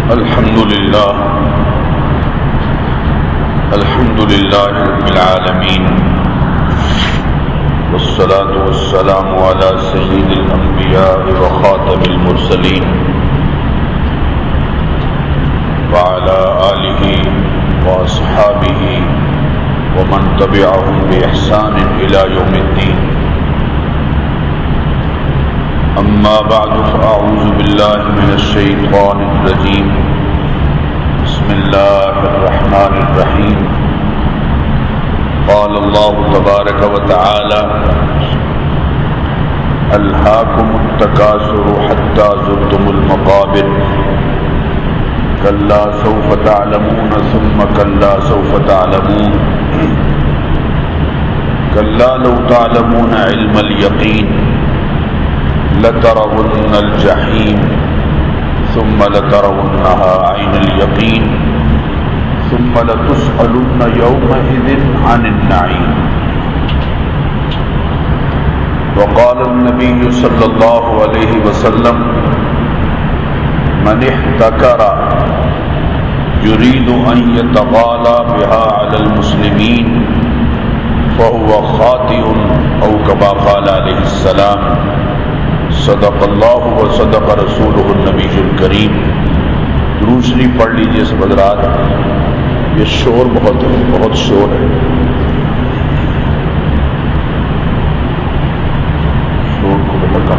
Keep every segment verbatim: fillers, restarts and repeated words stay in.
الحمد لله الحمد لله رب العالمين والصلاة والسلام على سيد الأنبياء وخاتم المرسلين وعلى آله وأصحابه ومن تبعهم بإحسان إلى يوم الدين. أما بعد فأعوذ بالله من الشيطان الرجيم. بسم الله الرحمن الرحيم. قال الله تبارك وتعالى: ألهاكم التكاثر حتى زرتم المقابر كلا سوف تعلمون ثم كلا سوف تعلمون كلا لو تعلمون علم اليقين لترون الجحيم ثم لترونها عين اليقين ثم لتسألن يومئذ عن النعيم. وقال النبي صلى الله عليه وسلم: من احتكر يريد أن يتغالى بها على المسلمين فهو خاطئ أو كما قال عليه السلام. صدق اللہ و صدق رسولہ النبی الکریم. درود شریف پڑھ لیجیے سب حضرات. یہ شور بہت ہے، بہت شور ہے. شور کو بہت کم.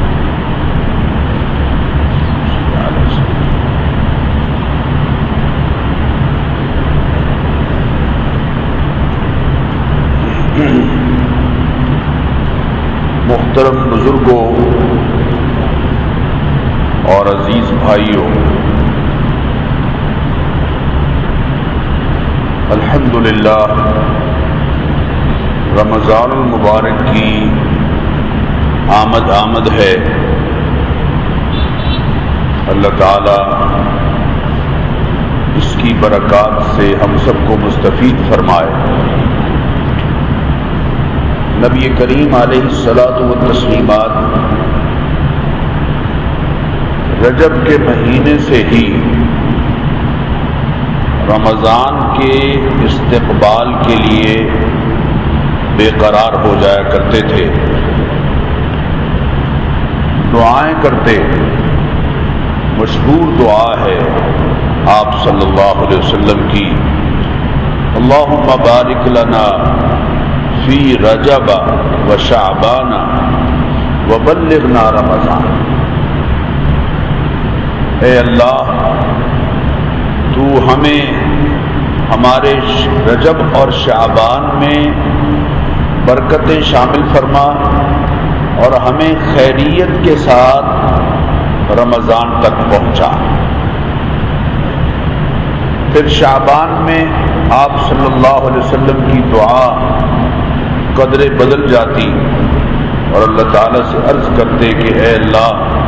محترم بزرگوں اور عزیز بھائیوں، الحمدللہ رمضان المبارک کی آمد آمد ہے. اللہ تعالی اس کی برکات سے ہم سب کو مستفید فرمائے. نبی کریم علیہ الصلاۃ والتسلیمات رجب کے مہینے سے ہی رمضان کے استقبال کے لیے بے قرار ہو جایا کرتے تھے، دعائیں کرتے. مشہور دعا ہے آپ صلی اللہ علیہ وسلم کی: اللہم بارک لنا فی رجب و شعبان وبلغنا رمضان. اے اللہ، تو ہمیں ہمارے رجب اور شعبان میں برکتیں شامل فرما اور ہمیں خیریت کے ساتھ رمضان تک پہنچا. پھر شعبان میں آپ صلی اللہ علیہ وسلم کی دعا قدرے بدل جاتی اور اللہ تعالیٰ سے عرض کرتے کہ اے اللہ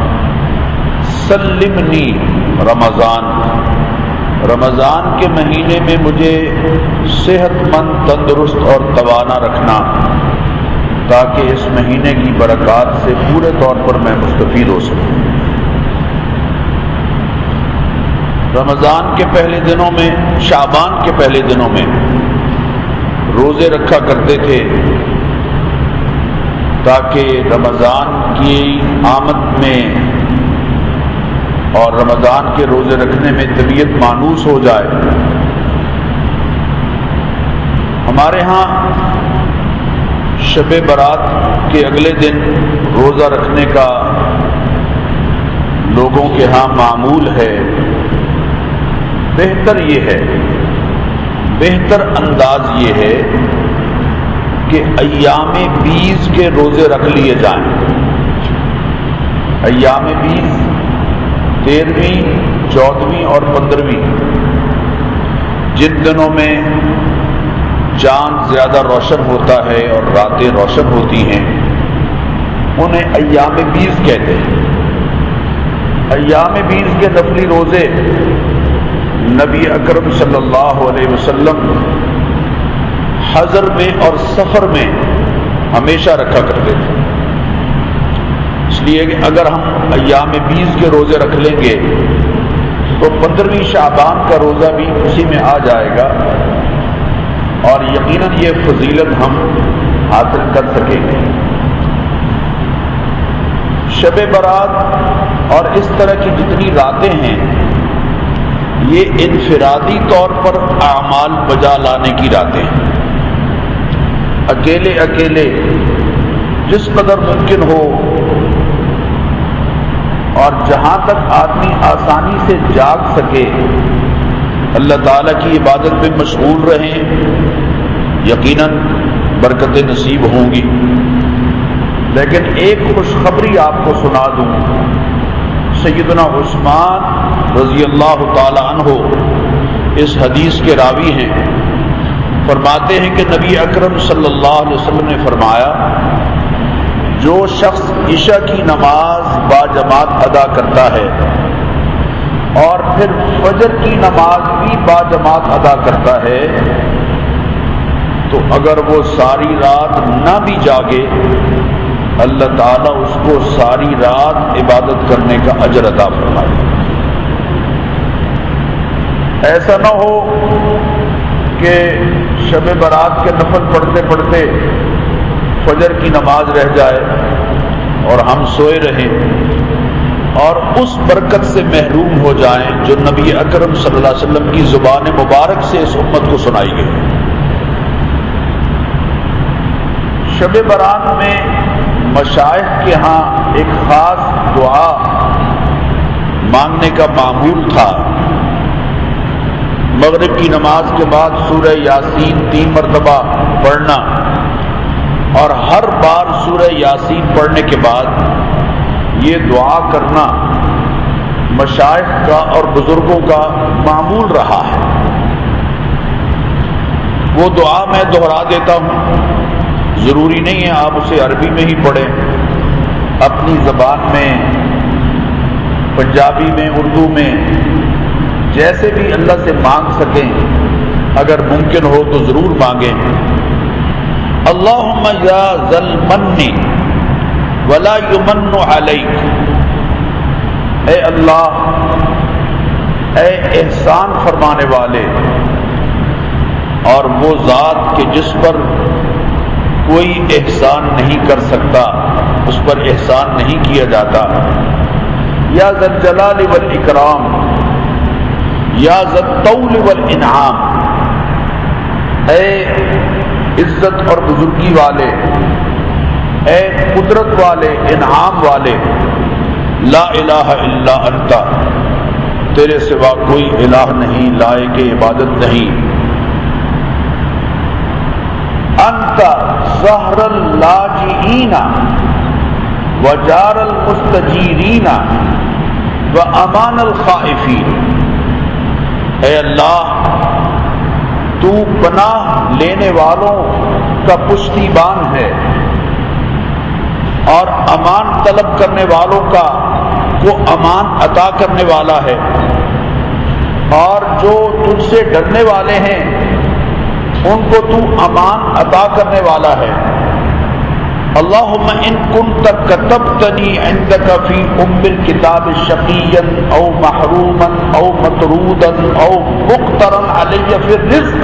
سلمنی رمضان، رمضان کے مہینے میں مجھے صحت مند، تندرست اور توانا رکھنا تاکہ اس مہینے کی برکات سے پورے طور پر میں مستفید ہو سکوں. رمضان کے پہلے دنوں میں، شعبان کے پہلے دنوں میں روزے رکھا کرتے تھے تاکہ رمضان کی آمد میں اور رمضان کے روزے رکھنے میں طبیعت مانوس ہو جائے. ہمارے ہاں شب برات کے اگلے دن روزہ رکھنے کا لوگوں کے ہاں معمول ہے. بہتر یہ ہے، بہتر انداز یہ ہے کہ ایام بیس کے روزے رکھ لیے جائیں. ایام بیس تیرہویں، چودہویں اور پندرہویں، جن دنوں میں چاند زیادہ روشن ہوتا ہے اور راتیں روشن ہوتی ہیں، انہیں ایام بیس کہتے ہیں. ایام بیس کے نفلی روزے نبی اکرم صلی اللہ علیہ وسلم حضر میں اور سفر میں ہمیشہ رکھا کرتے تھے. اس لیے کہ اگر ہم ایام بیس کے روزے رکھ لیں گے تو پندرہویں شعبان کا روزہ بھی اسی میں آ جائے گا اور یقیناً یہ فضیلت ہم حاصل کر سکیں گے۔ شب برات اور اس طرح کی جتنی راتیں ہیں یہ انفرادی طور پر اعمال بجا لانے کی راتیں ہیں۔ اکیلے اکیلے جس قدر ممکن ہو اور جہاں تک آدمی آسانی سے جاگ سکے اللہ تعالیٰ کی عبادت میں مشغول رہیں، یقیناً برکتیں نصیب ہوں گی۔ لیکن ایک خوشخبری آپ کو سنا دوں، سیدنا عثمان رضی اللہ تعالی عنہ اس حدیث کے راوی ہیں، فرماتے ہیں کہ نبی اکرم صلی اللہ علیہ وسلم نے فرمایا جو شخص عشاء کی نماز با جماعت ادا کرتا ہے اور پھر فجر کی نماز بھی با جماعت ادا کرتا ہے تو اگر وہ ساری رات نہ بھی جاگے اللہ تعالیٰ اس کو ساری رات عبادت کرنے کا اجر عطا فرمائے۔ ایسا نہ ہو کہ شب برات کے نفل پڑھتے پڑھتے فجر کی نماز رہ جائے اور ہم سوئے رہیں اور اس برکت سے محروم ہو جائیں جو نبی اکرم صلی اللہ علیہ وسلم کی زبان مبارک سے اس امت کو سنائی گئی۔ شب برات میں مشائخ کے ہاں ایک خاص دعا مانگنے کا معمول تھا۔ مغرب کی نماز کے بعد سورہ یاسین تین مرتبہ پڑھنا اور ہر بار سورہ یاسین پڑھنے کے بعد یہ دعا کرنا مشائخ کا اور بزرگوں کا معمول رہا ہے۔ وہ دعا میں دہرا دیتا ہوں، ضروری نہیں ہے آپ اسے عربی میں ہی پڑھیں، اپنی زبان میں، پنجابی میں، اردو میں، جیسے بھی اللہ سے مانگ سکیں، اگر ممکن ہو تو ضرور مانگیں۔ اللہم یا ذا المن ولا یمن علیک، اے اللہ، اے احسان فرمانے والے اور وہ ذات کہ جس پر کوئی احسان نہیں کر سکتا، اس پر احسان نہیں کیا جاتا، یا ذا الجلال والاکرام، یا ذا الطول والانعام، اے عزت اور بزرگی والے، اے قدرت والے، انعام والے، لا الہ الا انت، تیرے سوا کوئی الہ نہیں، لائق عبادت نہیں، انت ظہر اللاجئین وجار المستجیرین وامان الخائفین، اے اللہ تو پناہ لینے والوں کا پشتیبان ہے اور امان طلب کرنے والوں کا وہ امان عطا کرنے والا ہے، اور جو تجھ سے ڈرنے والے ہیں ان کو تو امان عطا کرنے والا ہے۔ اللہم ان کنت کتبتنی عندک فی ام الکتاب شقیا او محروما او مطرودا او مقترا علی فی الرزق،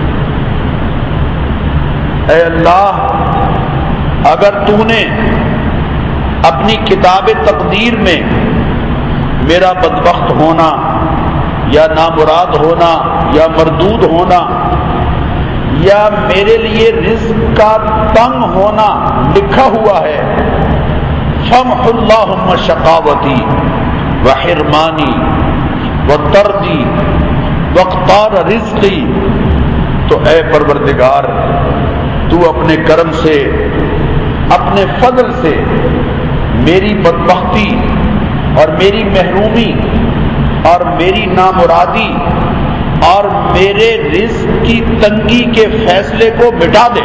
اے اللہ اگر تو نے اپنی کتاب تقدیر میں میرا بدبخت ہونا یا نامراد ہونا یا مردود ہونا یا میرے لیے رزق کا تنگ ہونا لکھا ہوا ہے، فامح اللہم شقاوتی وحرمانی وطردی واقطار رزقی، تو اے پروردگار تو اپنے کرم سے، اپنے فضل سے میری بدبختی اور میری محرومی اور میری نامرادی اور میرے رزق کی تنگی کے فیصلے کو مٹا دے۔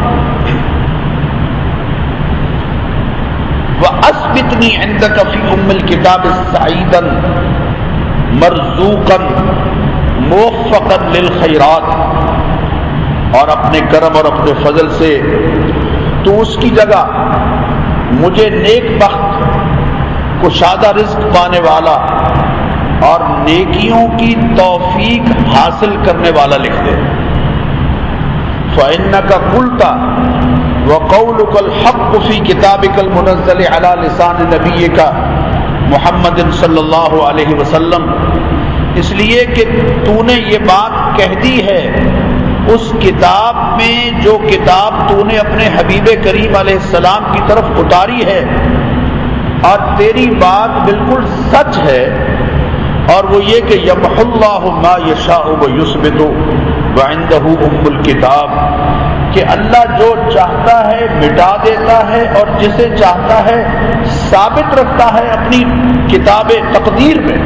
وَأَثْبِتْنِي عِنْدَكَ فِي أُمِّ الْكِتَابِ سَعِيدًا مَرْزُوقًا مُوفَّقًا لِلْخَيْرَاتِ، اور اپنے کرم اور اپنے فضل سے تو اس کی جگہ مجھے نیک بخت، کشادہ رزق پانے والا اور نیکیوں کی توفیق حاصل کرنے والا لکھ دے. فَإِنَّكَ قُلْتَ وَقَوْلُكَ الْحَقُّ فِي كِتَابِكَ الْمُنَزَّلِ عَلَى لِسَانِ نَبِيِّكَ محمد صلی اللہ علیہ وسلم، اس لیے کہ تو نے یہ بات کہہ دی ہے اس کتاب میں جو کتاب تو نے اپنے حبیب کریم علیہ السلام کی طرف اتاری ہے، اور تیری بات بالکل سچ ہے، اور وہ یہ کہ یمحو اللہ ما یشاء ویثبت وعندہ ام الکتاب، کہ اللہ جو چاہتا ہے مٹا دیتا ہے اور جسے چاہتا ہے ثابت رکھتا ہے اپنی کتاب تقدیر میں.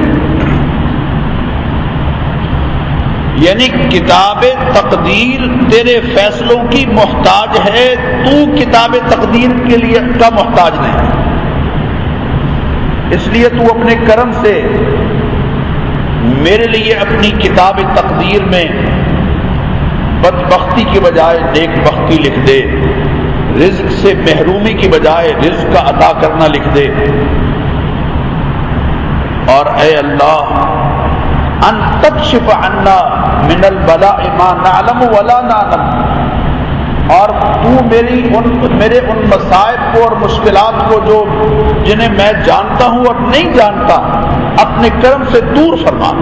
یعنی کتاب تقدیر تیرے فیصلوں کی محتاج ہے، تو کتاب تقدیر کے لیے کا محتاج نہیں. اس لیے تو اپنے کرم سے میرے لیے اپنی کتاب تقدیر میں بدبختی کی بجائے نیک بختی لکھ دے، رزق سے محرومی کی بجائے رزق کا عطا کرنا لکھ دے. اور اے اللہ ان تکشف عنا من البلاء ما نعلم ولا نعلم، اور تو میری ان میرے ان مصائب کو اور مشکلات کو جو جنہیں میں جانتا ہوں اور نہیں جانتا اپنے کرم سے دور فرما.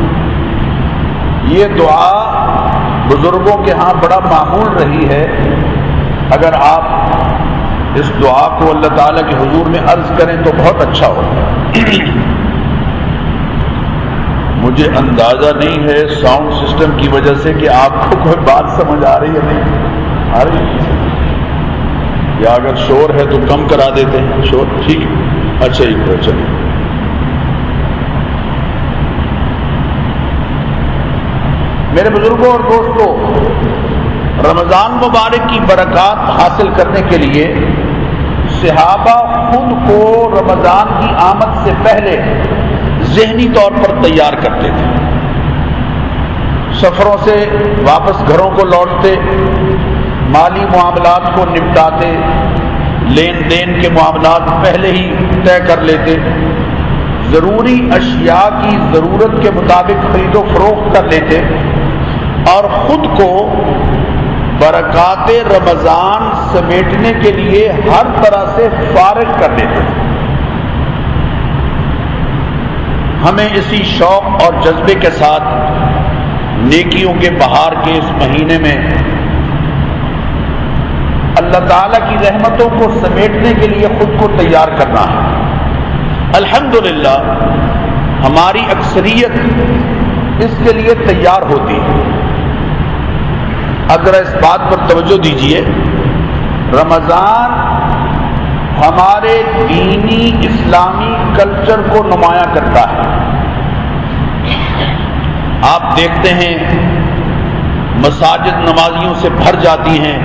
یہ دعا بزرگوں کے ہاں بڑا معمول رہی ہے. اگر آپ اس دعا کو اللہ تعالیٰ کے حضور میں عرض کریں تو بہت اچھا ہوگا. مجھے اندازہ نہیں ہے ساؤنڈ سسٹم کی وجہ سے کہ آپ کو کوئی بات سمجھ آ رہی ہے نہیں آ رہی ہے، یا اگر شور ہے تو کم کرا دیتے ہیں شور. ٹھیک ہے، اچھا ہی ہے، چلیے. میرے بزرگوں اور دوستوں، رمضان مبارک کی برکات حاصل کرنے کے لیے صحابہ خود کو رمضان کی آمد سے پہلے ذہنی طور پر تیار کرتے تھے. سفروں سے واپس گھروں کو لوٹتے، مالی معاملات کو نپٹاتے، لین دین کے معاملات پہلے ہی طے کر لیتے، ضروری اشیاء کی ضرورت کے مطابق خرید و فروخت کر لیتے، اور خود کو برکات رمضان سمیٹنے کے لیے ہر طرح سے فارغ کر دیتے تھے. ہمیں اسی شوق اور جذبے کے ساتھ نیکیوں کے بہار کے اس مہینے میں اللہ تعالیٰ کی رحمتوں کو سمیٹنے کے لیے خود کو تیار کرنا ہے. الحمدللہ ہماری اکثریت اس کے لیے تیار ہوتی ہے. اگر اس بات پر توجہ دیجیے، رمضان ہمارے دینی اسلامی کلچر کو نمایاں کرتا ہے. آپ دیکھتے ہیں مساجد نمازیوں سے بھر جاتی ہیں،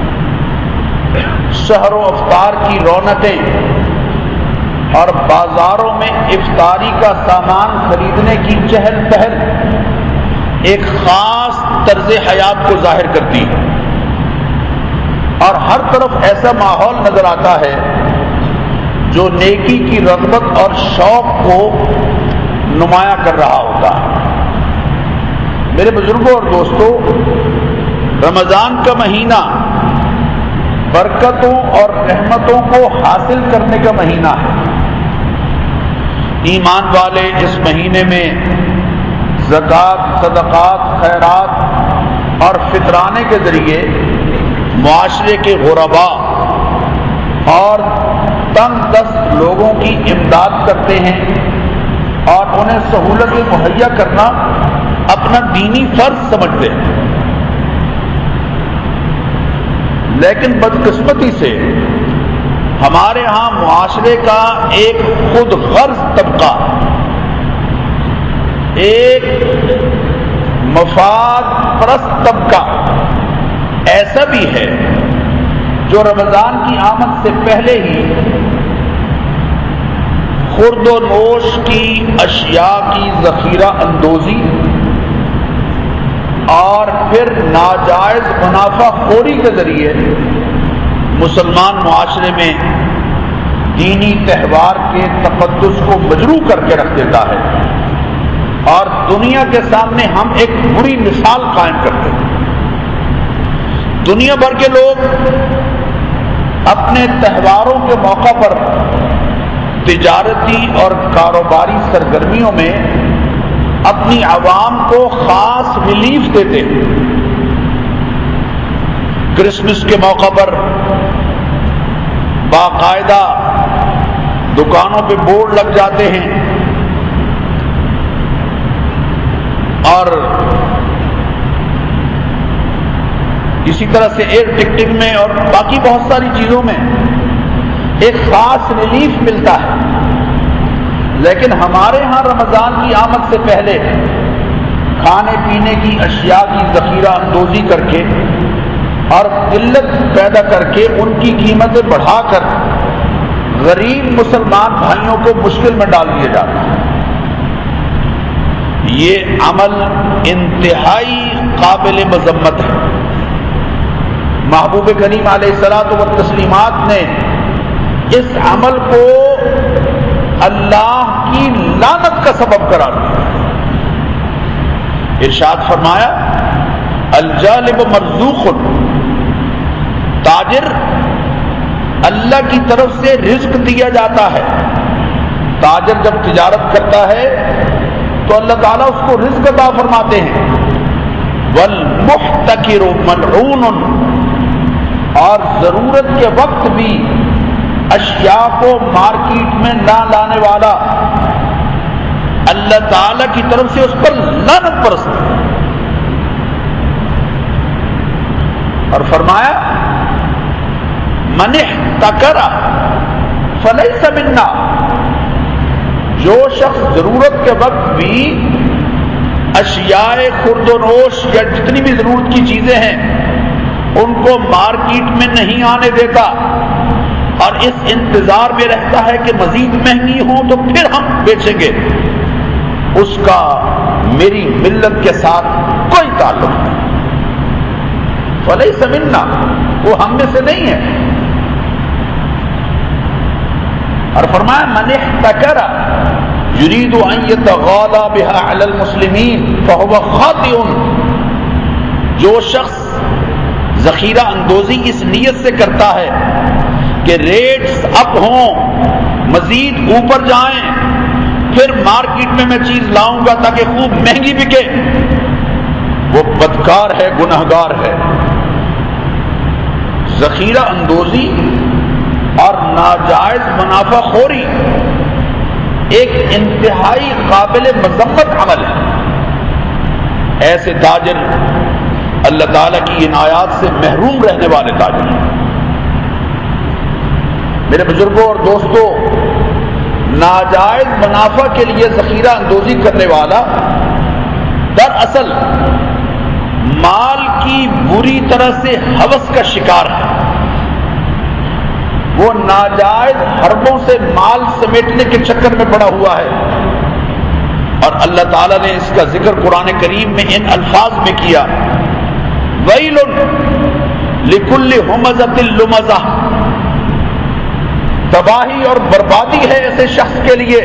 سحر و افطار کی رونقیں، اور بازاروں میں افطاری کا سامان خریدنے کی چہل پہل ایک خاص طرز حیات کو ظاہر کرتی ہے. اور ہر طرف ایسا ماحول نظر آتا ہے جو نیکی کی رغبت اور شوق کو نمایاں کر رہا ہوتا ہے. میرے بزرگوں اور دوستوں، رمضان کا مہینہ برکتوں اور رحمتوں کو حاصل کرنے کا مہینہ ہے. ایمان والے اس مہینے میں زکوٰۃ، صدقات، خیرات اور فطرانے کے ذریعے معاشرے کے غرباء اور تنگ دست لوگوں کی امداد کرتے ہیں، اور انہیں سہولتیں مہیا کرنا اپنا دینی فرض سمجھتے ہیں. لیکن بدقسمتی سے ہمارے ہاں معاشرے کا ایک خود غرض طبقہ، ایک مفاد پرست طبقہ ایسا بھی ہے جو رمضان کی آمد سے پہلے ہی خورد و نوش کی اشیاء کی ذخیرہ اندوزی اور پھر ناجائز منافع خوری کے ذریعے مسلمان معاشرے میں دینی تہوار کے تقدس کو مجروح کر کے رکھ دیتا ہے. اور دنیا کے سامنے ہم ایک بری مثال قائم کرتے ہیں۔ دنیا بھر کے لوگ اپنے تہواروں کے موقع پر تجارتی اور کاروباری سرگرمیوں میں اپنی عوام کو خاص ریلیف دیتے ہیں۔ کرسمس کے موقع پر باقاعدہ دکانوں پہ بورڈ لگ جاتے ہیں اور اسی طرح سے ایئر ٹکٹنگ میں اور باقی بہت ساری چیزوں میں ایک خاص ریلیف ملتا ہے۔ لیکن ہمارے ہاں رمضان کی آمد سے پہلے کھانے پینے کی اشیاء کی ذخیرہ اندوزی کر کے اور قلت پیدا کر کے ان کی قیمتیں بڑھا کر غریب مسلمان بھائیوں کو مشکل میں ڈال دیا جاتا ہے۔ یہ عمل انتہائی قابل مذمت ہے۔ محبوب کریم علیہ الصلوۃ والتسلیمات نے اس عمل کو اللہ کی لعنت کا سبب قرار دیا۔ ارشاد فرمایا الجالب مرزوق، تاجر اللہ کی طرف سے رزق دیا جاتا ہے۔ تاجر جب تجارت کرتا ہے تو اللہ تعالیٰ اس کو رزق عطا فرماتے ہیں۔ والمحتکر ملعون، اور ضرورت کے وقت بھی اشیاء کو مارکیٹ میں نہ لانے والا اللہ تعالی کی طرف سے اس پر لعنت برستی ہے۔ اور فرمایا من احتکر فلیس منا، جو شخص ضرورت کے وقت بھی اشیاء خرد و نوش یا جتنی بھی ضرورت کی چیزیں ہیں ان کو مارکیٹ میں نہیں آنے دیتا اور اس انتظار میں رہتا ہے کہ مزید مہنگی ہو تو پھر ہم بیچیں گے، اس کا میری ملت کے ساتھ کوئی تعلق نہیں، فلیس منا، وہ ہم میں سے نہیں ہے۔ اور فرمایا من احتکر یرید ان یتغالی بها علی المسلمین فهو خاطئ، جو شخص ذخیرہ اندوزی اس نیت سے کرتا ہے کہ ریٹس اپ ہوں، مزید اوپر جائیں، پھر مارکیٹ میں میں چیز لاؤں گا تاکہ خوب مہنگی بکے، وہ بدکار ہے، گنہگار ہے۔ ذخیرہ اندوزی اور ناجائز منافع خوری ایک انتہائی قابل مذمت عمل ہے۔ ایسے تاجر اللہ تعالیٰ کی عنایات سے محروم رہنے والے تاجر ہیں۔ میرے بزرگوں اور دوستوں، ناجائز منافع کے لیے ذخیرہ اندوزی کرنے والا دراصل مال کی بری طرح سے ہوس کا شکار ہے۔ وہ ناجائز حربوں سے مال سمیٹنے کے چکر میں پڑا ہوا ہے، اور اللہ تعالیٰ نے اس کا ذکر قرآن کریم میں ان الفاظ میں کیا ویل لکل ہمزۃ لمزہ، تباہی اور بربادی ہے ایسے شخص کے لیے،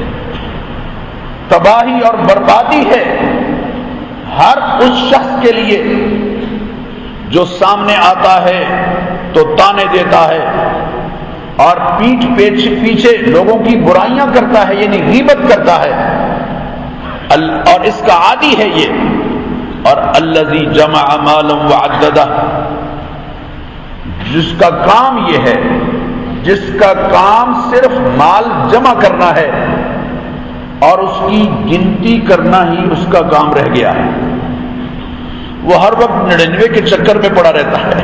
تباہی اور بربادی ہے ہر اس شخص کے لیے جو سامنے آتا ہے تو تانے دیتا ہے اور پیٹھ پیچھے لوگوں کی برائیاں کرتا ہے، یعنی غیبت کرتا ہے، اور اس کا عادی ہے یہ۔ اور الذی جمع مالا وعددہ، جس کا کام یہ ہے، جس کا کام صرف مال جمع کرنا ہے اور اس کی گنتی کرنا ہی اس کا کام رہ گیا ہے۔ وہ ہر وقت نڑنوے کے چکر میں پڑا رہتا ہے،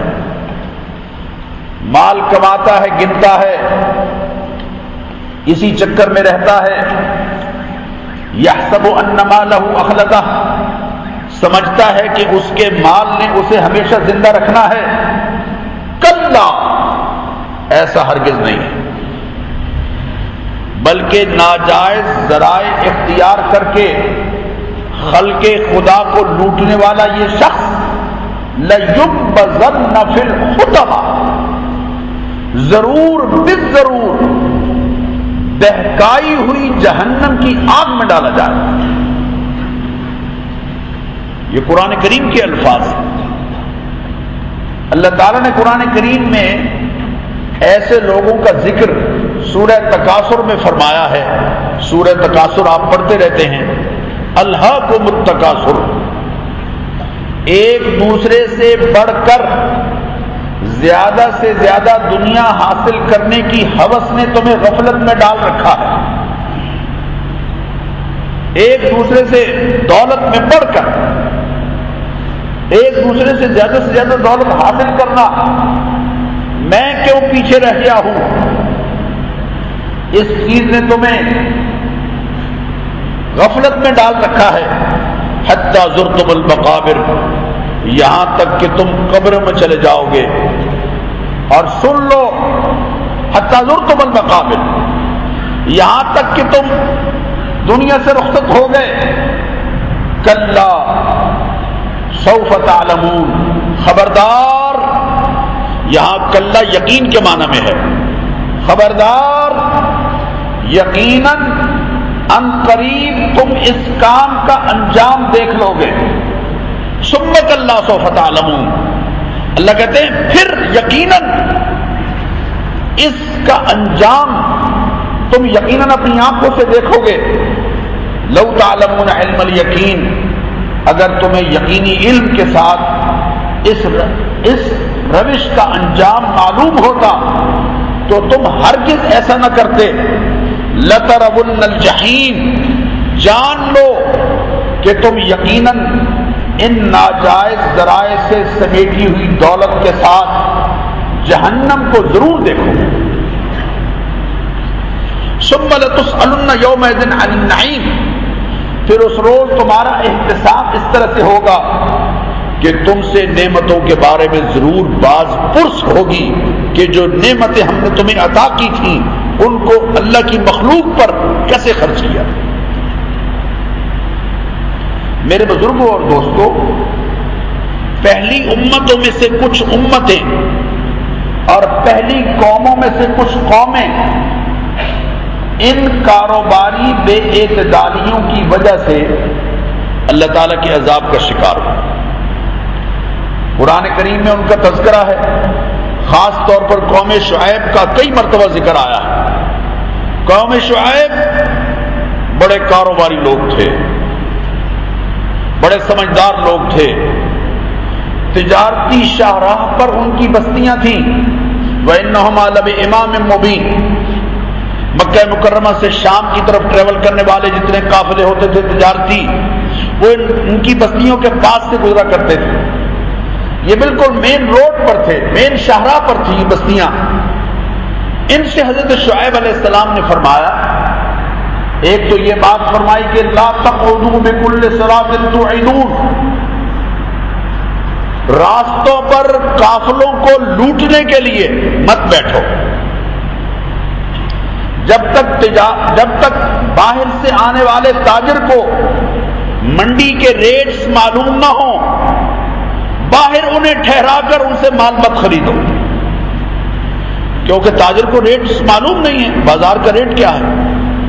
مال کماتا ہے، گنتا ہے، اسی چکر میں رہتا ہے۔ یحسب ان مالہ اخلدہ، سمجھتا ہے کہ اس کے مال نے اسے ہمیشہ زندہ رکھنا ہے۔ کلا، ایسا ہرگز نہیں ہے، بلکہ ناجائز ذرائع اختیار کر کے خلق خدا کو لوٹنے والا یہ شخص لَيُنبَذَنَّ فِي الْحُطَمَةِ، ضرور بالضرور دہکائی ہوئی جہنم کی آگ میں ڈالا جائے۔ یہ قرآن کریم کے الفاظ ہیں۔ اللہ تعالیٰ نے قرآن کریم میں ایسے لوگوں کا ذکر سورہ تکاثر میں فرمایا ہے۔ سورہ تکاثر آپ پڑھتے رہتے ہیں، الہاکم التکاثر، ایک دوسرے سے بڑھ کر زیادہ سے زیادہ دنیا حاصل کرنے کی ہوس نے تمہیں غفلت میں ڈال رکھا ہے۔ ایک دوسرے سے دولت میں بڑھ کر ایک دوسرے سے زیادہ سے زیادہ دولت حاصل کرنا، میں کیوں پیچھے رہ گیا ہوں، اس چیز نے تمہیں غفلت میں ڈال رکھا ہے۔ حتی زرتم المقابر، یہاں تک کہ تم قبر میں چلے جاؤ گے۔ اور سن لو، حتی زرتم المقابر، یہاں تک کہ تم دنیا سے رخصت ہو گئے۔ کلا سوف تعلمون، خبردار، یہاں کلا یقین کے معنی میں ہے، خبردار، یقیناً ان قریب تم اس کام کا انجام دیکھ لو گے۔ ثم کلا سوف تعلمون، اللہ کہتے ہیں پھر یقیناً اس کا انجام تم یقیناً اپنی آنکھوں سے دیکھو گے۔ لو تعلمون علم الیقین، اگر تمہیں یقینی علم کے ساتھ اس اس روش کا انجام معلوم ہوتا تو تم ہرگز ایسا نہ کرتے۔ لترون الجحیم، جان لو کہ تم یقیناً ان ناجائز ذرائع سے سمیٹی ہوئی دولت کے ساتھ جہنم کو ضرور دیکھو گے۔ ثم لتسألن یومئذ عن النعیم، پھر اس روز تمہارا احتساب اس طرح سے ہوگا کہ تم سے نعمتوں کے بارے میں ضرور باز پرس ہوگی کہ جو نعمتیں ہم نے تمہیں عطا کی تھیں ان کو اللہ کی مخلوق پر کیسے خرچ کیا۔ میرے بزرگوں اور دوستوں، پہلی امتوں میں سے کچھ امتیں اور پہلی قوموں میں سے کچھ قومیں ان کاروباری بے اعتدالیوں کی وجہ سے اللہ تعالیٰ کے عذاب کا شکار ہو۔ قرآن کریم میں ان کا تذکرہ ہے، خاص طور پر قوم شعیب کا کئی مرتبہ ذکر آیا ہے۔ قوم شعیب بڑے کاروباری لوگ تھے، بڑے سمجھدار لوگ تھے، تجارتی شاہراہ پر ان کی بستیاں تھیں۔ وَإِنَّهُمَا لَبِإِمَامٍ مُبِينٍ، مکہ مکرمہ سے شام کی طرف ٹریول کرنے والے جتنے قافلے ہوتے تھے تجارتی، وہ ان کی بستیوں کے پاس سے گزرا کرتے تھے۔ یہ بالکل مین روڈ پر تھے، مین شاہراہ پر تھی یہ بستیاں۔ ان سے حضرت شعیب علیہ السلام نے فرمایا، ایک تو یہ بات فرمائی کہ لا تقعدوا بكل صراط توعدون، راستوں پر قافلوں کو لوٹنے کے لیے مت بیٹھو، جب تک تجا جب تک باہر سے آنے والے تاجر کو منڈی کے ریٹس معلوم نہ ہوں، باہر انہیں ٹھہرا کر ان سے مال مت خریدو، کیونکہ تاجر کو ریٹس معلوم نہیں ہے بازار کا ریٹ کیا ہے۔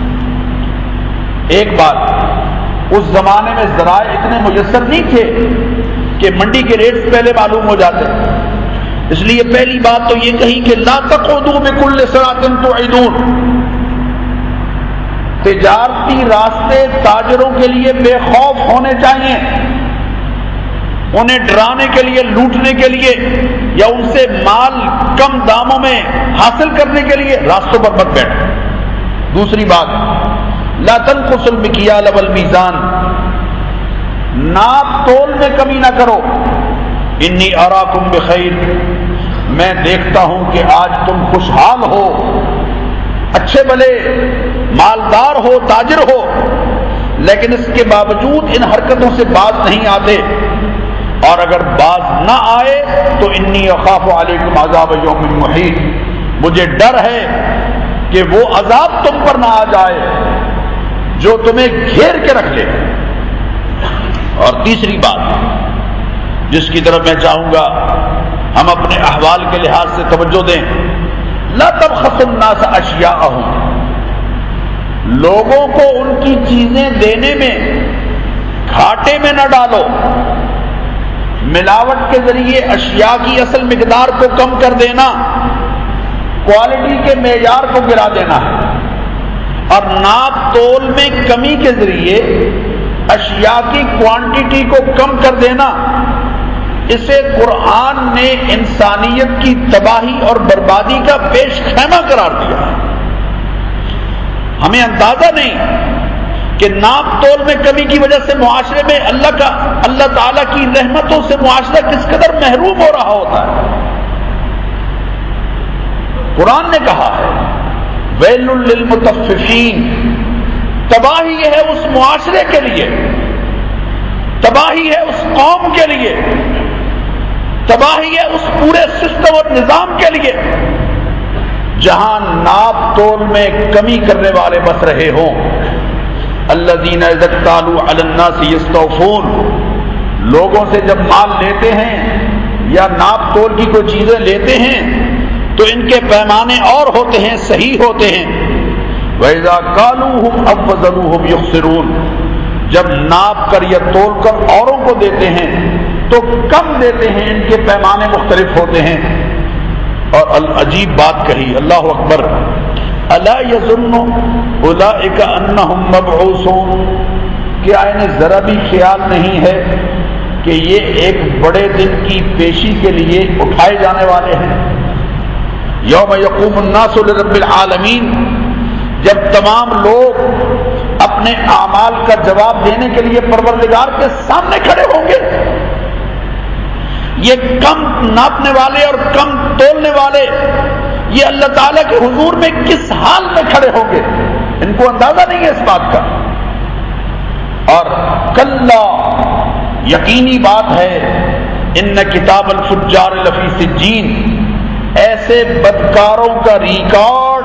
ایک بات، اس زمانے میں ذرائع اتنے میسر نہیں تھے کہ منڈی کے ریٹس پہلے معلوم ہو جاتے، اس لیے پہلی بات تو یہ کہی کہ لا تقعدوا بكل صراط توعدون، تجارتی راستے تاجروں کے لیے بے خوف ہونے چاہیے، انہیں ڈرانے کے لیے، لوٹنے کے لیے یا ان سے مال کم داموں میں حاصل کرنے کے لیے راستوں پر مت بیٹھو۔ دوسری بات، لا تنقصوا المکیال والمیزان، ناپ تول میں کمی نہ کرو۔ انی اراکم بخیر، میں دیکھتا ہوں کہ آج تم خوشحال ہو، اچھے بھلے مالدار ہو، تاجر ہو، لیکن اس کے باوجود ان حرکتوں سے باز نہیں آتے، اور اگر باز نہ آئے تو انی اخاف علیکم عذاب یوم محیط، مجھے ڈر ہے کہ وہ عذاب تم پر نہ آ جائے جو تمہیں گھیر کے رکھ لے۔ اور تیسری بات جس کی طرف میں چاہوں گا ہم اپنے احوال کے لحاظ سے توجہ دیں، لا تبخسوا الناس اشیاءهم، لوگوں کو ان کی چیزیں دینے میں گھاٹے میں نہ ڈالو. ملاوٹ کے ذریعے اشیاء کی اصل مقدار کو کم کر دینا کوالٹی کے معیار کو گرا دینا ہے، اور ناپ تول میں کمی کے ذریعے اشیاء کی کوانٹٹی کو کم کر دینا، اسے قرآن نے انسانیت کی تباہی اور بربادی کا پیش خیمہ قرار دیا. ہمیں اندازہ نہیں کہ ناپ تول میں کمی کی وجہ سے معاشرے میں اللہ کا اللہ تعالیٰ کی رحمتوں سے معاشرہ کس قدر محروم ہو رہا ہوتا ہے. قرآن نے کہا ہے ویل للمطففین، تباہی ہے اس معاشرے کے لیے، تباہی ہے اس قوم کے لیے، تباہی ہے اس پورے سسٹم اور نظام کے لیے جہاں ناپ تول میں کمی کرنے والے بس رہے ہوں. الذین اذا اکتالوا علی الناس یستوفون، لوگوں سے جب مال لیتے ہیں یا ناپ تول کی کوئی چیزیں لیتے ہیں تو ان کے پیمانے اور ہوتے ہیں، صحیح ہوتے ہیں. وَإِذَا كَالُوهُمْ أَوْ وَزَنُوهُمْ يُخْسِرُونَ، جب ناپ کر یا تول کر اوروں کو دیتے ہیں تو کم دیتے ہیں، ان کے پیمانے مختلف ہوتے ہیں. اور العجیب بات کہی، اللہ اکبر، الا یظن اولئک انہم مبعوثون، کیا انہیں ذرا بھی خیال نہیں ہے کہ یہ ایک بڑے دن کی پیشی کے لیے اٹھائے جانے والے ہیں. یوم یقوم الناس لرب العالمین، جب تمام لوگ اپنے اعمال کا جواب دینے کے لیے پروردگار کے سامنے کھڑے ہوں گے. یہ کم ناپنے والے اور کم تولنے والے یہ اللہ تعالیٰ کے حضور میں کس حال میں کھڑے ہوں گے، ان کو اندازہ نہیں ہے اس بات کا. اور کلا، یقینی بات ہے، ان کتاب الفجار لفی سجین، ایسے بدکاروں کا ریکارڈ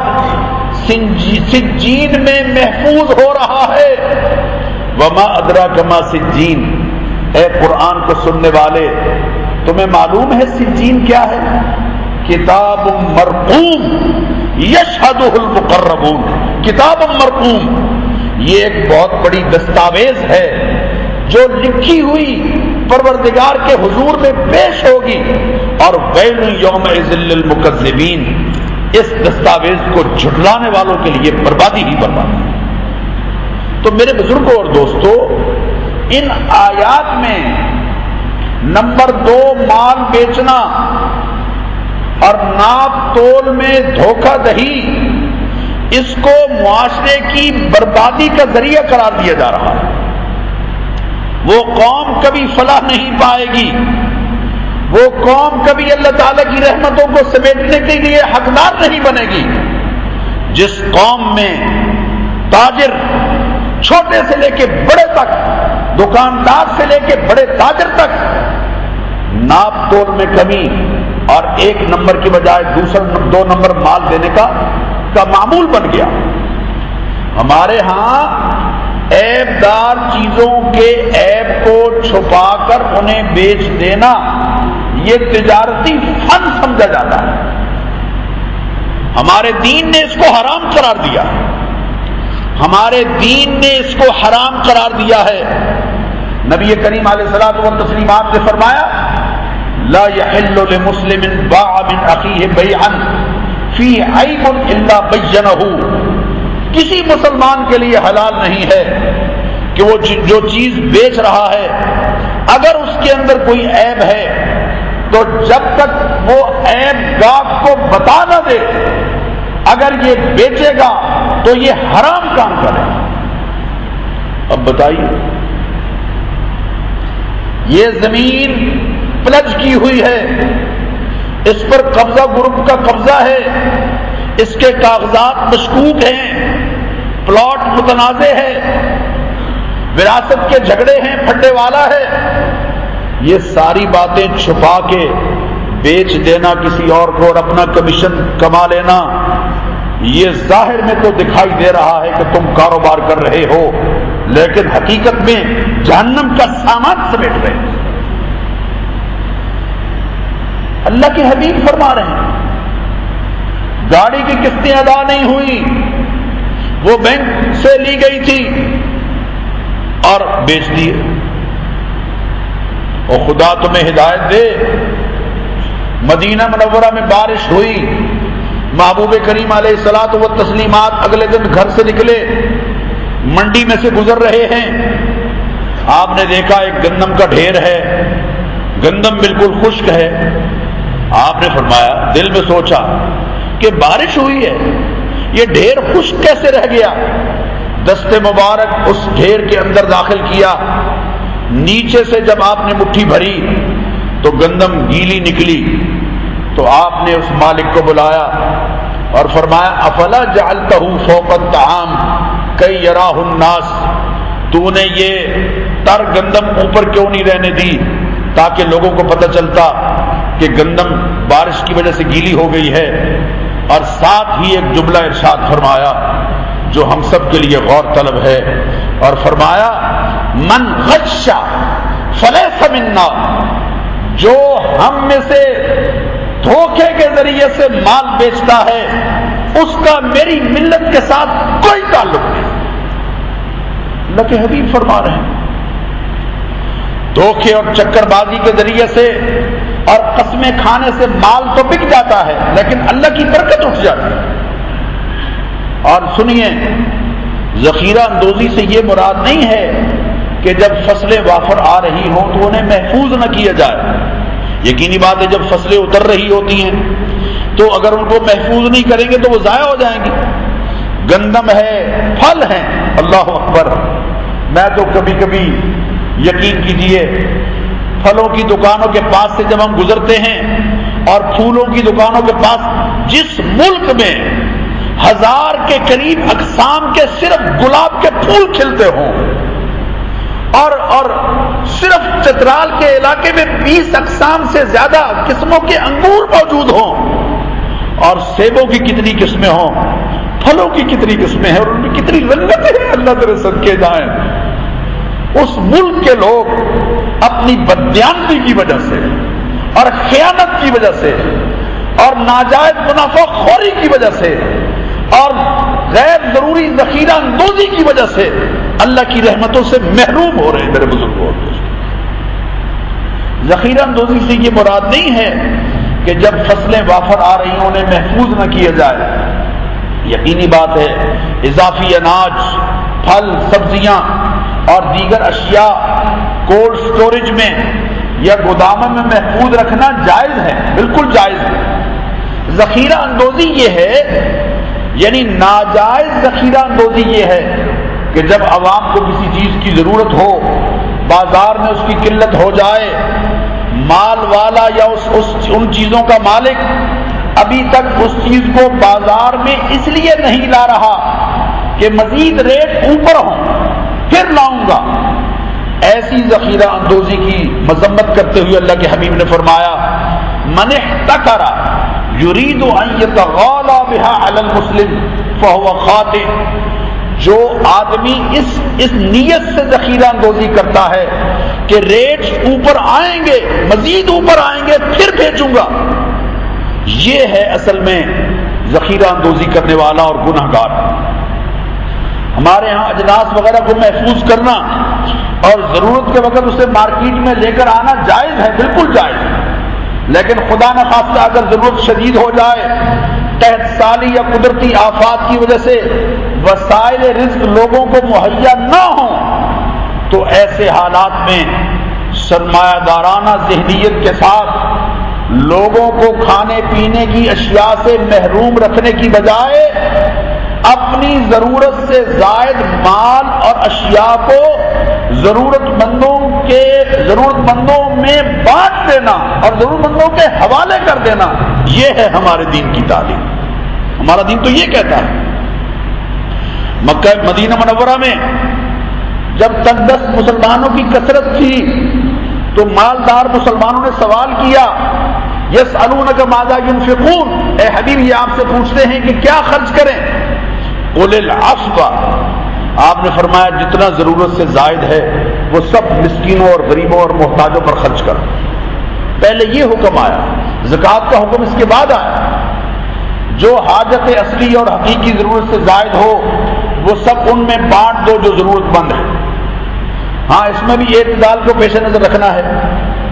سجین میں محفوظ ہو رہا ہے. وما ادراک ما سجین، اے قرآن کو سننے والے تمہیں معلوم ہے سجین کیا ہے؟ کتاب مرقوم یشہدہ المقربون، کتاب مرقوم، یہ ایک بہت بڑی دستاویز ہے جو لکھی ہوئی پروردگار کے حضور میں پیش ہوگی. اور ویل یومئذ للمکذبین، اس دستاویز کو جھٹلانے والوں کے لیے بربادی ہی بربادی. تو میرے بزرگوں اور دوستو، ان آیات میں نمبر دو مال بیچنا اور ناپ تول میں دھوکہ دہی، اس کو معاشرے کی بربادی کا ذریعہ قرار دیا جا رہا ہے. وہ قوم کبھی فلاح نہیں پائے گی، وہ قوم کبھی اللہ تعالیٰ کی رحمتوں کو سمیٹنے کے لیے حقدار نہیں بنے گی جس قوم میں تاجر چھوٹے سے لے کے بڑے تک، دکاندار سے لے کے بڑے تاجر تک ناپ تول میں کمی اور ایک نمبر کی بجائے دوسرا دو نمبر مال دینے کا کا معمول بن گیا. ہمارے ہاں عیب دار چیزوں کے عیب کو چھپا کر انہیں بیچ دینا یہ تجارتی فن سمجھا جاتا ہے. ہمارے دین نے اس کو حرام قرار دیا، ہمارے دین نے اس کو حرام قرار دیا ہے. نبی کریم علیہ الصلوۃ والتسلیمات نے فرمایا لا يحل لمسلم باع من اخیہ بیعا فیہ عیب الا بینہ، کسی مسلمان کے لیے حلال نہیں ہے کہ وہ جو چیز بیچ رہا ہے اگر اس کے اندر کوئی عیب ہے تو جب تک وہ عیب گاہک کو بتا نہ دے، اگر یہ بیچے گا تو یہ حرام کام کرے. اب بتائیے، یہ زمین پلج کی ہوئی ہے، اس پر قبضہ گروپ کا قبضہ ہے، اس کے کاغذات مشکوک ہیں، پلاٹ متنازع ہے، وراثت کے جھگڑے ہیں، پھڈے والا ہے. یہ ساری باتیں چھپا کے بیچ دینا کسی اور کو اور اپنا کمیشن کما لینا، یہ ظاہر میں تو دکھائی دے رہا ہے کہ تم کاروبار کر رہے ہو، لیکن حقیقت میں جہنم کا سامان سمیٹ رہے ہیں. اللہ کے حبیب فرما رہے ہیں گاڑی کی قسطیں ادا نہیں ہوئی، وہ بینک سے لی گئی تھی اور بیچ دیے. اور خدا تمہیں ہدایت دے، مدینہ منورہ میں بارش ہوئی، محبوب کریم علیہ الصلوۃ والتسلیمات اگلے دن گھر سے نکلے، منڈی میں سے گزر رہے ہیں، آپ نے دیکھا ایک گندم کا ڈھیر ہے، گندم بالکل خشک ہے۔ آپ نے فرمایا، دل میں سوچا کہ بارش ہوئی ہے، یہ ڈھیر خشک کیسے رہ گیا؟ دست مبارک اس ڈھیر کے اندر داخل کیا، نیچے سے جب آپ نے مٹھی بھری تو گندم گیلی نکلی، تو آپ نے اس مالک کو بلایا اور فرمایا، افلا جعلتہ فوق الطعام کی یراہ الناس، تو نے یہ تر گندم اوپر کیوں نہیں رہنے دی تاکہ لوگوں کو پتہ چلتا کہ گندم بارش کی وجہ سے گیلی ہو گئی ہے؟ اور ساتھ ہی ایک جملہ ارشاد فرمایا جو ہم سب کے لیے غور طلب ہے، اور فرمایا، من غش فلیس منا، جو ہم میں سے دھوکے کے ذریعے سے مال بیچتا ہے اس کا میری ملت کے ساتھ کوئی تعلق نہیں۔ اللہ کے حبیب فرما رہے ہیں، دھوکے اور چکر بازی کے ذریعے سے اور قسمیں کھانے سے مال تو بک جاتا ہے لیکن اللہ کی برکت اٹھ جاتی ہے۔ اور سنیے، ذخیرہ اندوزی سے یہ مراد نہیں ہے کہ جب فصلیں وافر آ رہی ہوں تو انہیں محفوظ نہ کیا جائے۔ یقینی بات ہے جب فصلیں اتر رہی ہوتی ہیں تو اگر ان کو محفوظ نہیں کریں گے تو وہ ضائع ہو جائیں گی۔ گندم ہے، پھل ہیں، اللہ اکبر، میں تو کبھی کبھی یقین کیجئے پھلوں کی دکانوں کے پاس سے جب ہم گزرتے ہیں اور پھولوں کی دکانوں کے پاس، جس ملک میں ہزار کے قریب اقسام کے صرف گلاب کے پھول کھلتے ہوں اور اور صرف چترال کے علاقے میں بیس اقسام سے زیادہ قسموں کے انگور موجود ہوں اور سیبوں کی کتنی قسمیں ہوں، پھلوں کی کتنی قسمیں ہیں اور ان میں کتنی رنگتیں ہیں، اللہ تیرے صدقے جائیں، اس ملک کے لوگ اپنی بددیانتی کی وجہ سے اور خیانت کی وجہ سے اور ناجائز منافع خوری کی وجہ سے اور غیر ضروری ذخیرہ اندوزی کی وجہ سے اللہ کی رحمتوں سے محروم ہو رہے ہیں۔ میرے بزرگوں اور دوستوں، ذخیرہ اندوزی سے یہ مراد نہیں ہے کہ جب فصلیں وافر آ رہی ہیں انہیں محفوظ نہ کیا جائے۔ یقینی بات ہے اضافی اناج، پھل، سبزیاں اور دیگر اشیاء کولڈ سٹوریج میں یا گوداموں میں محفوظ رکھنا جائز ہے، بالکل جائز ہے۔ ذخیرہ اندوزی یہ ہے، یعنی ناجائز ذخیرہ اندوزی یہ ہے کہ جب عوام کو کسی چیز کی ضرورت ہو، بازار میں اس کی قلت ہو جائے، مال والا یا اس, اس ان چیزوں کا مالک ابھی تک اس چیز کو بازار میں اس لیے نہیں لا رہا کہ مزید ریٹ اوپر ہوں پھر لاؤں گا، ایسی ذخیرہ اندوزی کی مذمت کرتے ہوئے اللہ کے حبیب نے فرمایا، من احتکر یرید ان یتغالی بها علی المسلم فهو خاطئ، جو آدمی اس اس نیت سے ذخیرہ اندوزی کرتا ہے کہ ریٹس اوپر آئیں گے، مزید اوپر آئیں گے پھر بیچوں گا، یہ ہے اصل میں ذخیرہ اندوزی کرنے والا اور گناہ گار۔ ہمارے ہاں اجناس وغیرہ کو محفوظ کرنا اور ضرورت کے وقت اسے مارکیٹ میں لے کر آنا جائز ہے، بالکل جائز ہے، لیکن خدا نخواستہ اگر ضرورت شدید ہو جائے، قحط سالی یا قدرتی آفات کی وجہ سے وسائل رزق لوگوں کو مہیا نہ ہوں تو ایسے حالات میں سرمایہ دارانہ ذہنیت کے ساتھ لوگوں کو کھانے پینے کی اشیاء سے محروم رکھنے کی بجائے اپنی ضرورت سے زائد مال اور اشیاء کو ضرورت مندوں کے ضرورت مندوں میں بانٹ دینا اور ضرورت مندوں کے حوالے کر دینا، یہ ہے ہمارے دین کی تعلیم۔ ہمارا دین تو یہ کہتا ہے۔ مکہ مدینہ منورہ میں جب تقدس مسلمانوں کی کثرت تھی تو مالدار مسلمانوں نے سوال کیا، یسألونک ماذا ينفقون، اے حبیب یہ آپ سے پوچھتے ہیں کہ کیا خرچ کریں؟ قل العفو، آپ نے فرمایا جتنا ضرورت سے زائد ہے وہ سب مسکینوں اور غریبوں اور محتاجوں پر خرچ کرو۔ پہلے یہ حکم آیا، زکوٰۃ کا حکم اس کے بعد آیا، جو حاجت اصلی اور حقیقی ضرورت سے زائد ہو وہ سب ان میں بانٹ دو جو ضرورت مند ہے۔ ہاں اس میں بھی اعتدال کو پیش نظر رکھنا ہے،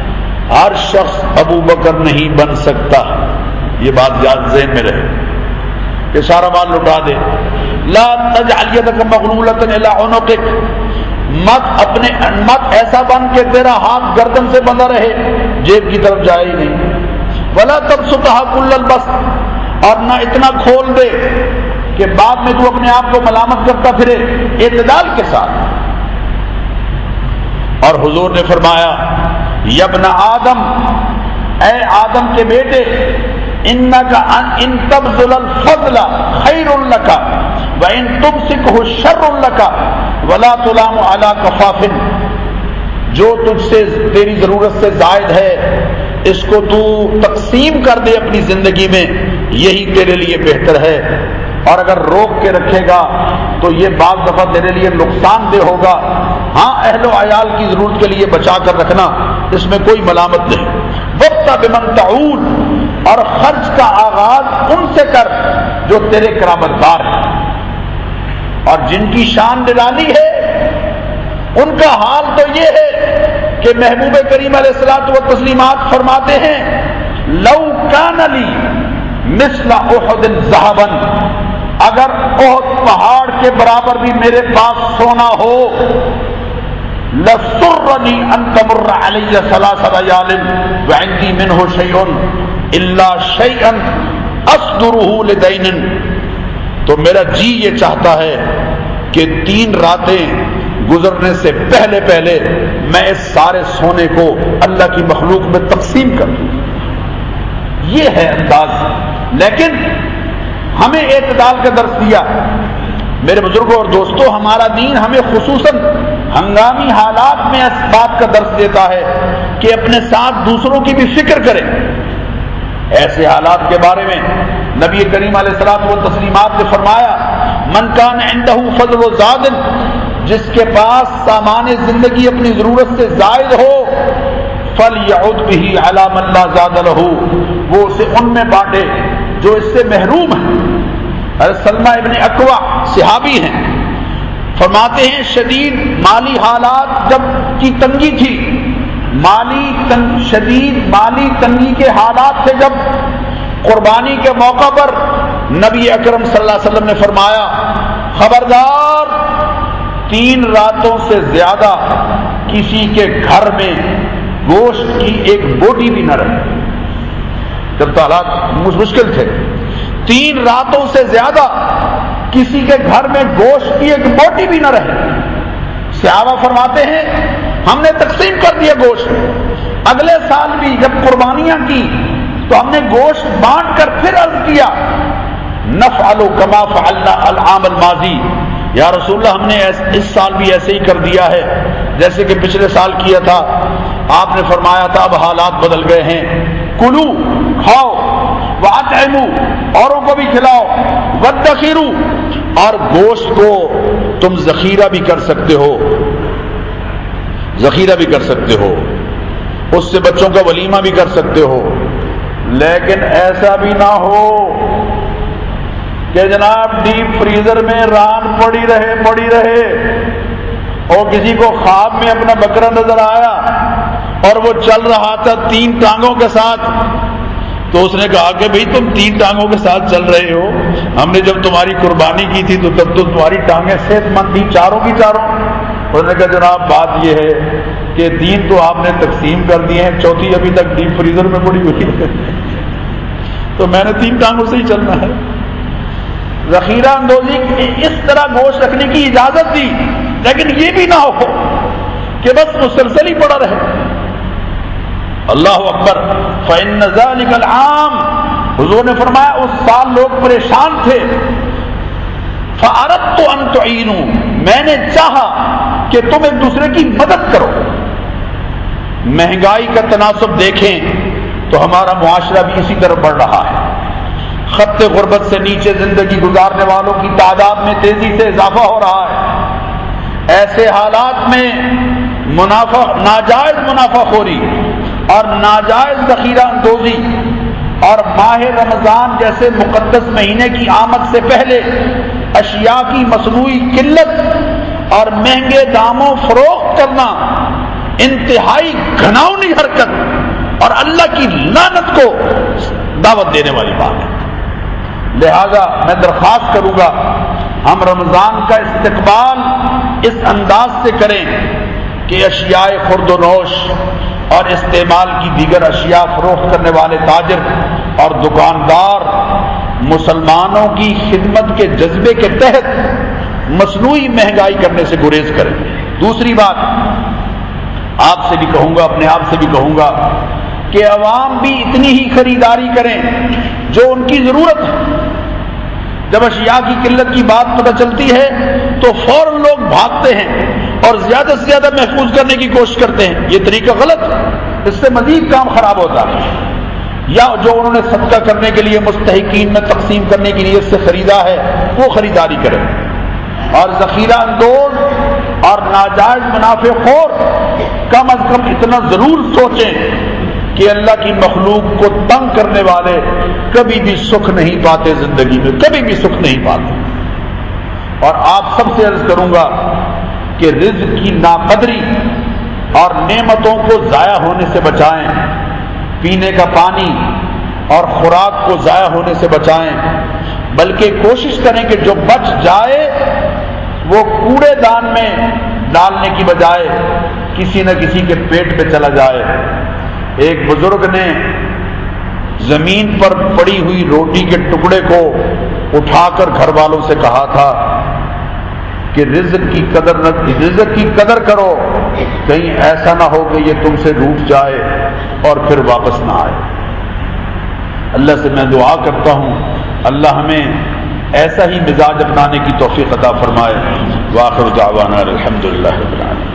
ہر شخص ابو بکر نہیں بن سکتا. یہ بات یاد ذہن میں رہے کہ سارا مال لٹا دے. لا تجعل يدك مغلولة الى عنقك، مت اپنے مت ایسا بن کہ تیرا ہاتھ گردن سے بندھا رہے، جیب کی طرف جائے ہی نہیں. ولا تبسطها كل البسط، اور نہ اتنا کھول دے کہ بعد میں تو اپنے آپ کو ملامت کرتا پھرے. اعتدال کے ساتھ. اور حضور نے فرمایا یا ابن آدم، اے آدم کے بیٹے، انک ان تبذل الفضل خیر لک وان تمسکہ شر لک ولا تلام علی کفاف، جو تجھ سے تیری ضرورت سے زائد ہے اس کو تو تقسیم کر دے اپنی زندگی میں، یہی تیرے لیے بہتر ہے. اور اگر روک کے رکھے گا تو یہ بعض دفعہ تیرے لیے نقصان دہ ہوگا. ہاں اہل و عیال کی ضرورت کے لیے بچا کر رکھنا، اس میں کوئی ملامت نہیں. وابتغ بمن تعول، اور خرچ کا آغاز ان سے کر جو تیرے قرابت دار ہیں اور جن کی شان نرالی ہے. ان کا حال تو یہ ہے کہ محبوب کریم علیہ الصلوۃ والتسلیمات فرماتے ہیں لو کان لی مثل احد ذهبا، اگر احد پہاڑ کے برابر بھی میرے پاس سونا ہو، لسرنی ان تمر علی ثلاث لیال وعندی منه شیء الا شیئا اصدره لدین، تو میرا جی یہ چاہتا ہے کہ تین راتیں گزرنے سے پہلے پہلے میں اس سارے سونے کو اللہ کی مخلوق میں تقسیم کر دوں. یہ ہے انداز. لیکن ہمیں اعتدال کا درس دیا. میرے بزرگوں اور دوستوں، ہمارا دین ہمیں خصوصاً ہنگامی حالات میں اس بات کا درس دیتا ہے کہ اپنے ساتھ دوسروں کی بھی فکر کریں. ایسے حالات کے بارے میں نبی کریم علیہ الصلوۃ والتسلیمات نے فرمایا من کان عنده فضل زاد، جس کے پاس سامان زندگی اپنی ضرورت سے زائد ہو، فلیعد به علی من لا زاد له، وہ اسے ان میں بانٹے جو اس سے محروم ہیں. حضرت سلمہ ابن اکوع صحابی ہیں، فرماتے ہیں شدید مالی حالات جب کی تنگی تھی، مالی تنگ شدید مالی تنگی کے حالات تھے، جب قربانی کے موقع پر نبی اکرم صلی اللہ علیہ وسلم نے فرمایا خبردار، تین راتوں سے زیادہ کسی کے گھر میں گوشت کی ایک بوٹی بھی نہ رہے. جب تو حالات مشکل تھے، تین راتوں سے زیادہ کسی کے گھر میں گوشت کی ایک بوٹی بھی نہ رہے. صحابہ فرماتے ہیں ہم نے تقسیم کر دیا گوشت. اگلے سال بھی جب قربانیاں کی تو ہم نے گوشت بانٹ کر پھر عرض کیا نفعل کما فعلنا العام الماضی، یا رسول اللہ ہم نے اس سال بھی ایسے ہی کر دیا ہے جیسے کہ پچھلے سال کیا تھا. آپ نے فرمایا تھا اب حالات بدل گئے ہیں، کلو کھاؤ، واطعموا اوروں کو بھی کھلاؤ، وادخروا اور گوشت کو تم ذخیرہ بھی کر سکتے ہو، ذخیرہ بھی کر سکتے ہو، اس سے بچوں کا ولیمہ بھی کر سکتے ہو. لیکن ایسا بھی نہ ہو کہ جناب ڈیپ فریزر میں ران پڑی رہے پڑی رہے اور کسی کو خواب میں اپنا بکرا نظر آیا اور وہ چل رہا تھا تین ٹانگوں کے ساتھ، تو اس نے کہا کہ بھئی تم تین ٹانگوں کے ساتھ چل رہے ہو، ہم نے جب تمہاری قربانی کی تھی تو تب تو تمہاری ٹانگیں صحت مند تھی چاروں کی چاروں. اس نے کہا جناب بات یہ ہے کہ تین تو آپ نے تقسیم کر دیے ہیں، چوتھی ابھی تک ڈیپ فریزر میں پڑی ہوئی ہے، تو میں نے تین ٹانگوں سے ہی چلنا ہے. ذخیرہ اندوزی اس طرح گوشت رکھنے کی اجازت دی، لیکن یہ بھی نہ ہو کہ بس مسلسل ہی پڑا رہے. اللہ اکبر. فإن ذلك العام، حضور نے فرمایا اس سال لوگ پریشان تھے. فأردت أن تعینوا، میں نے چاہا کہ تم ایک دوسرے کی مدد کرو. مہنگائی کا تناسب دیکھیں تو ہمارا معاشرہ بھی اسی طرف بڑھ رہا ہے. خط غربت سے نیچے زندگی گزارنے والوں کی تعداد میں تیزی سے اضافہ ہو رہا ہے. ایسے حالات میں منافع ناجائز منافع خوری اور ناجائز ذخیرہ اندوزی اور ماہ رمضان جیسے مقدس مہینے کی آمد سے پہلے اشیاء کی مصنوعی قلت اور مہنگے داموں فروخت کرنا انتہائی گھناؤنی حرکت اور اللہ کی لعنت کو دعوت دینے والی بات ہے۔ لہذا میں درخواست کروں گا ہم رمضان کا استقبال اس انداز سے کریں کہ اشیاء خورد و نوش اور استعمال کی دیگر اشیاء فروخت کرنے والے تاجر اور دکاندار مسلمانوں کی خدمت کے جذبے کے تحت مصنوعی مہنگائی کرنے سے گریز کریں۔ دوسری بات آپ سے بھی کہوں گا، اپنے آپ سے بھی کہوں گا کہ عوام بھی اتنی ہی خریداری کریں جو ان کی ضرورت ہے۔ جب اشیاء کی قلت کی بات پتہ چلتی ہے تو فوراً لوگ بھاگتے ہیں اور زیادہ سے زیادہ محفوظ کرنے کی کوشش کرتے ہیں۔ یہ طریقہ غلط ہے، اس سے مزید کام خراب ہوتا ہے۔ یا جو انہوں نے صدقہ کرنے کے لیے مستحقین میں تقسیم کرنے کی نیت سے خریدا ہے وہ خریداری کریں، اور ذخیرہ اندوز اور ناجائز منافع خور کم از کم اتنا ضرور سوچیں کہ اللہ کی مخلوق کو تنگ کرنے والے کبھی بھی سکھ نہیں پاتے، زندگی میں کبھی بھی سکھ نہیں پاتے۔ اور آپ سب سے عرض کروں گا کہ رزق کی ناقدری اور نعمتوں کو ضائع ہونے سے بچائیں، پینے کا پانی اور خوراک کو ضائع ہونے سے بچائیں، بلکہ کوشش کریں کہ جو بچ جائے وہ کوڑے دان میں ڈالنے کی بجائے کسی نہ کسی کے پیٹ پہ چلا جائے۔ ایک بزرگ نے زمین پر پڑی ہوئی روٹی کے ٹکڑے کو اٹھا کر گھر والوں سے کہا تھا کہ رزق کی قدر نہ رزق کی قدر کرو، کہیں ایسا نہ ہو کہ یہ تم سے روٹھ جائے اور پھر واپس نہ آئے۔ اللہ سے میں دعا کرتا ہوں اللہ ہمیں ایسا ہی مزاج اپنانے کی توفیق عطا فرمائے۔ وآخر دعوانا الحمدللہ رب العالمین۔